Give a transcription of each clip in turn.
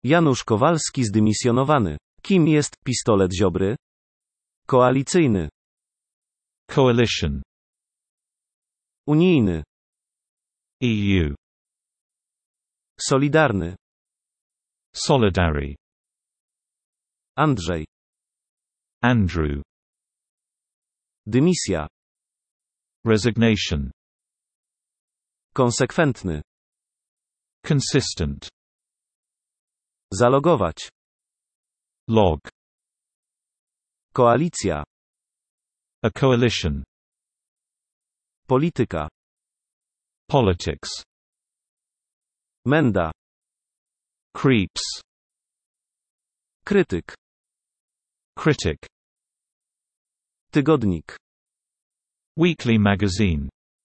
Janusz Kowalski zdymisjonowany. Kim jest pistolet Ziobry? Koalicyjny. Coalition. Unijny. EU. Solidarny. Solidary. Andrzej. Andrew. Dymisja. Resignation. Konsekwentny. Consistent. Zalogować. Log. Koalicja. A coalition. Polityka. Politics. Menda. Creeps. Krytyk. Critic. Tygodnik. Weekly magazine.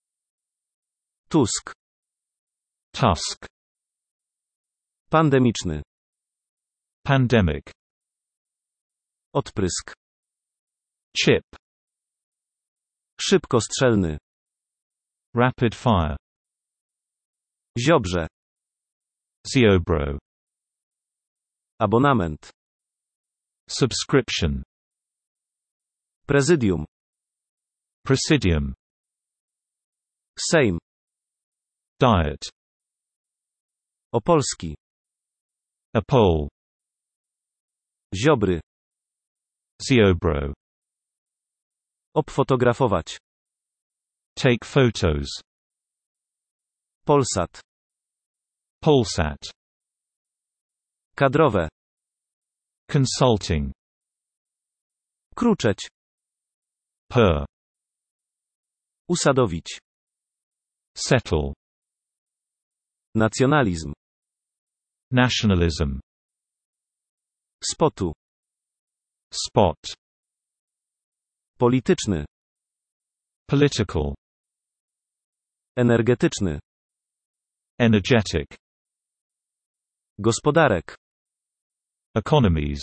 Tusk. Tusk. Pandemiczny. Pandemic. Odprysk. Chip. Szybkostrzelny. Rapid fire. Ziobrze. Ziobro. Abonament. Subscription. Prezydium. Presidium. Sejm. Diet. Opolski. A poll. Ziobry. Ziobro. Obfotografować. Take photos. Polsat. Polsat. Kadrowe. Consulting. Kruczeć. Per. Usadowić. Settle. Nacjonalizm. Nationalism. Spotu. Spot. Polityczny. Political. Energetyczny. Energetic. Gospodarek. Economies.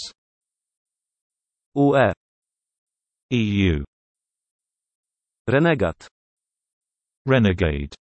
UE. EU. Renegat. Renegade.